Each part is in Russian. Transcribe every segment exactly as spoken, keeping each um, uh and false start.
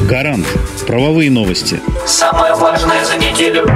Гарант. Правовые новости. Самое важное за неделю.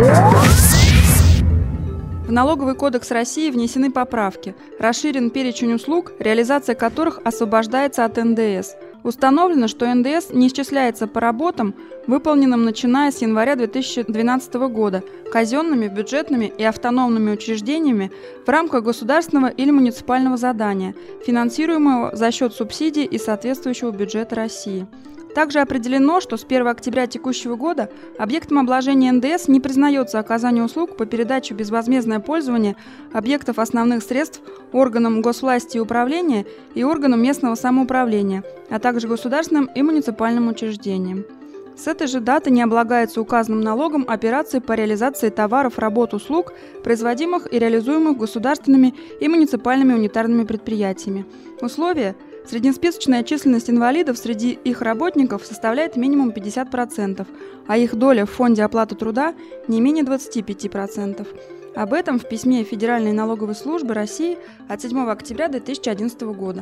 В Налоговый кодекс России внесены поправки. Расширен перечень услуг, реализация которых освобождается от эн дэ эс. Установлено, что эн дэ эс не исчисляется по работам, выполненным начиная с января две тысячи двенадцатого года казенными, бюджетными и автономными учреждениями в рамках государственного или муниципального задания, финансируемого за счет субсидий и соответствующего бюджета России. Также определено, что с первого октября текущего года объектом обложения эн дэ эс не признается оказание услуг по передаче в безвозмездное пользование объектов основных средств органам госвласти и управления и органам местного самоуправления, а также государственным и муниципальным учреждениям. С этой же даты не облагается указанным налогом операции по реализации товаров, работ, услуг, производимых и реализуемых государственными и муниципальными унитарными предприятиями. Условия: среднесписочная численность инвалидов среди их работников составляет минимум пятьдесят процентов, а их доля в фонде оплаты труда не менее двадцати пяти процентов. Об этом в письме Федеральной налоговой службы России от седьмого октября две тысячи одиннадцатого года.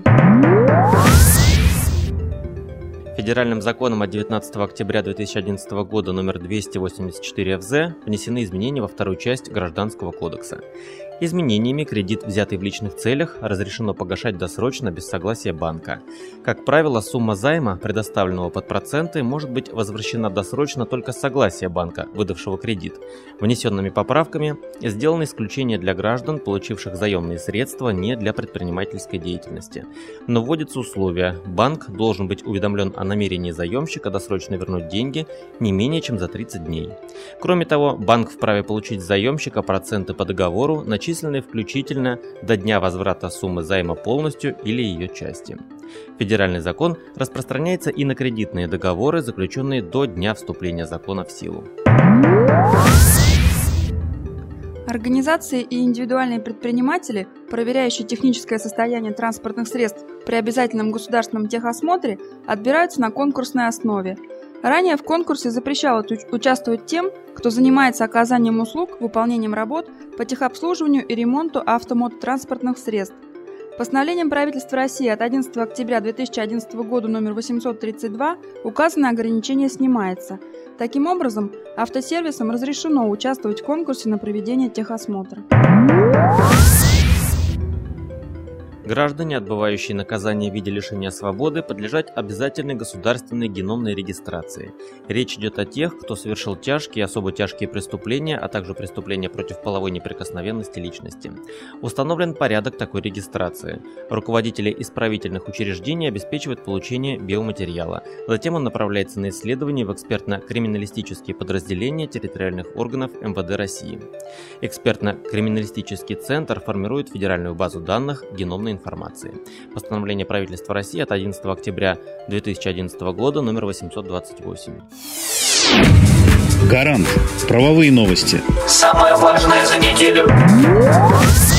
Федеральным законом от девятнадцатого октября две тысячи одиннадцатого года номер двести восемьдесят четыре эф зэ внесены изменения во вторую часть Гражданского кодекса. Изменениями кредит, взятый в личных целях, разрешено погашать досрочно без согласия банка. Как правило, сумма займа, предоставленного под проценты, может быть возвращена досрочно только с согласия банка, выдавшего кредит. Внесенными поправками сделано исключение для граждан, получивших заемные средства не для предпринимательской деятельности. Но вводится условие: банк должен быть уведомлен о намерении заемщика досрочно вернуть деньги не менее чем за тридцать дней. Кроме того, банк вправе получить с заемщика проценты по договору, начисленные включительно до дня возврата суммы займа полностью или ее части. Федеральный закон распространяется и на кредитные договоры, заключенные до дня вступления закона в силу. Организации и индивидуальные предприниматели, проверяющие техническое состояние транспортных средств при обязательном государственном техосмотре, отбираются на конкурсной основе. Ранее в конкурсе запрещалось участвовать тем, кто занимается оказанием услуг, выполнением работ по техобслуживанию и ремонту автомототранспортных средств. Постановлением правительства России от одиннадцатого октября две тысячи одиннадцатого года номер восемьсот тридцать два указанное ограничение снимается. Таким образом, автосервисам разрешено участвовать в конкурсе на проведение техосмотра. Граждане, отбывающие наказание в виде лишения свободы, подлежат обязательной государственной геномной регистрации. Речь идет о тех, кто совершил тяжкие и особо тяжкие преступления, а также преступления против половой неприкосновенности личности. Установлен порядок такой регистрации. Руководители исправительных учреждений обеспечивают получение биоматериала. Затем он направляется на исследование в экспертно-криминалистические подразделения территориальных органов эм вэ дэ России. Экспертно-криминалистический центр формирует федеральную базу данных геномной информации. Постановление правительства России от одиннадцатого октября две тысячи одиннадцатого года номер восемьсот двадцать восемь. Гарант. Правовые новости. Самое важное за неделю.